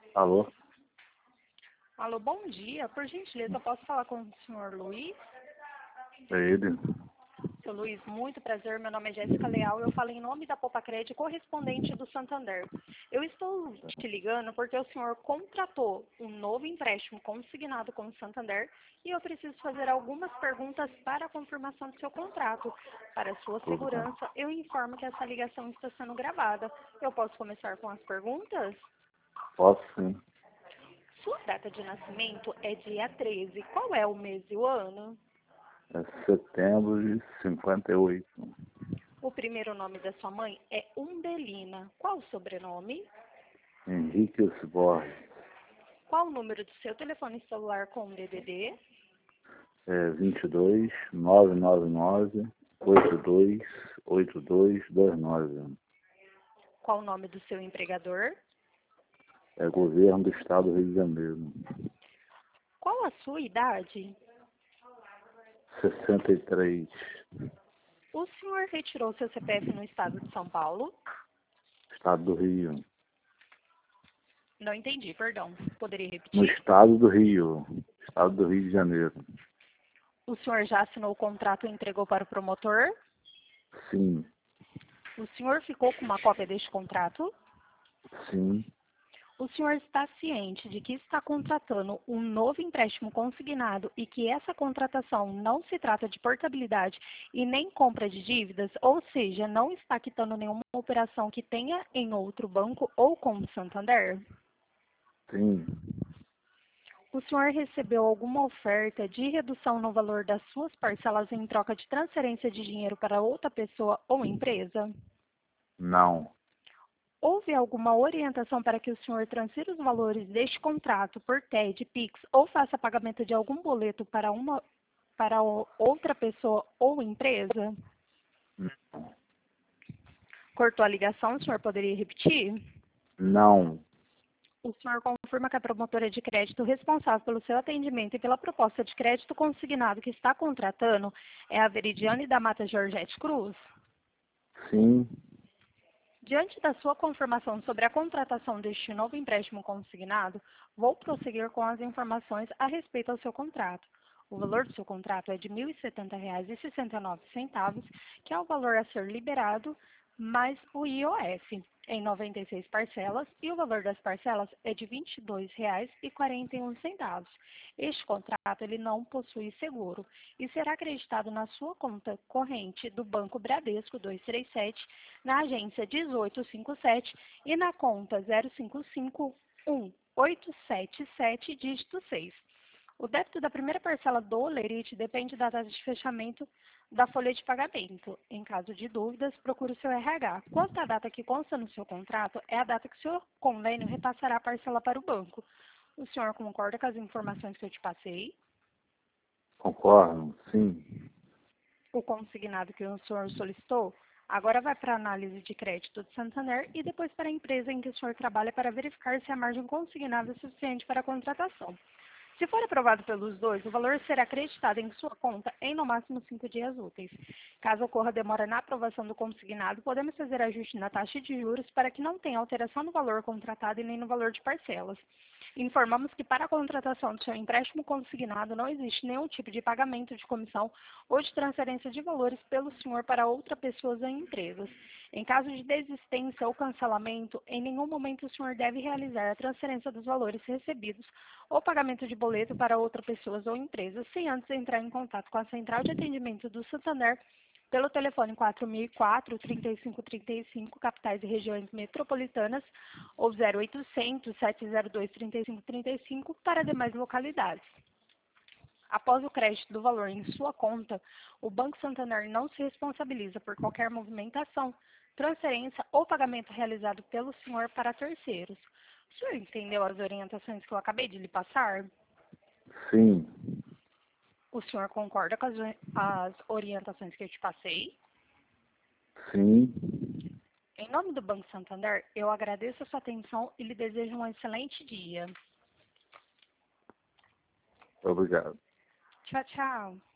Alô? Alô, bom dia. Por gentileza, eu posso falar com o senhor Luiz? É ele? Seu Luiz, muito prazer. Meu nome é Jéssica Leal e eu falo em nome da Popacred, correspondente do Santander. Eu estou te ligando porque o senhor contratou um novo empréstimo consignado com o Santander e eu preciso fazer algumas perguntas para a confirmação do seu contrato. Para sua Tudo bem. segurança, eu informo que essa ligação está sendo gravada. Eu posso começar com as perguntas? Posso sim. Sua data de nascimento é dia 13. Qual é o mês e o ano? É setembro de 58. O primeiro nome da sua mãe é Umbelina. Qual o sobrenome? Henrique Borges. Qual o número do seu telefone celular com DDD? É 22 999 82 8229. Qual o nome do seu empregador? É governo do estado do Rio de Janeiro. Qual a sua idade? 63. O senhor retirou seu CPF no estado de São Paulo? Estado do Rio. Não entendi, perdão. Poderia No repetir? estado do Rio. Estado do Rio de Janeiro. O senhor já assinou o contrato e entregou para o promotor? Sim. O senhor ficou com uma cópia deste contrato? Sim. O senhor está ciente de que está contratando um novo empréstimo consignado e que essa contratação não se trata de portabilidade e nem compra de dívidas, ou seja, não está quitando nenhuma operação que tenha em outro banco ou com o Santander? Sim. O senhor recebeu alguma oferta de redução no valor das suas parcelas em troca de transferência de dinheiro para outra pessoa ou empresa? Não. Houve alguma orientação para que o senhor transfira os valores deste contrato por TED, Pix ou faça pagamento de algum boleto para outra pessoa ou empresa? Cortou a ligação, o senhor poderia repetir? Não. O senhor confirma que a promotora de crédito responsável pelo seu atendimento e pela proposta de crédito consignado que está contratando é a Veridiane da Mata Georgette Cruz? Sim. Diante da sua confirmação sobre a contratação deste novo empréstimo consignado, vou prosseguir com as informações a respeito ao seu contrato. O valor do seu contrato é de R$ 1.070,69, que é o valor a ser liberado, mais o IOF, em 96 parcelas, e o valor das parcelas é de R$ 22,41. Este contrato ele não possui seguro e será acreditado na sua conta corrente do Banco Bradesco 237, na agência 1857 e na conta 0551877, dígito 6. O débito da primeira parcela do Olerite depende da data de fechamento da folha de pagamento. Em caso de dúvidas, procure o seu RH. Quanto à data que consta no seu contrato, é a data que o seu convênio repassará a parcela para o banco. O senhor concorda com as informações que eu te passei? Concordo? Sim. O consignado que o senhor solicitou agora vai para a análise de crédito do Santander e depois para a empresa em que o senhor trabalha para verificar se a margem consignada é suficiente para a contratação. Se for aprovado pelos dois, o valor será acreditado em sua conta em no máximo 5 dias úteis. Caso ocorra demora na aprovação do consignado, podemos fazer ajuste na taxa de juros para que não tenha alteração no valor contratado e nem no valor de parcelas. Informamos que para a contratação do seu empréstimo consignado não existe nenhum tipo de pagamento de comissão ou de transferência de valores pelo senhor para outra pessoa ou empresas. Em caso de desistência ou cancelamento, em nenhum momento o senhor deve realizar a transferência dos valores recebidos ou pagamento de boleto para outra pessoa ou empresa, sem antes entrar em contato com a Central de Atendimento do Santander pelo telefone 4004-3535, capitais e regiões metropolitanas, ou 0800-702-3535 para demais localidades. Após o crédito do valor em sua conta, o Banco Santander não se responsabiliza por qualquer movimentação, transferência ou pagamento realizado pelo senhor para terceiros. O senhor entendeu as orientações que eu acabei de lhe passar? Sim. O senhor concorda com as orientações que eu te passei? Sim. Em nome do Banco Santander, eu agradeço a sua atenção e lhe desejo um excelente dia. Obrigado. Tchau, tchau.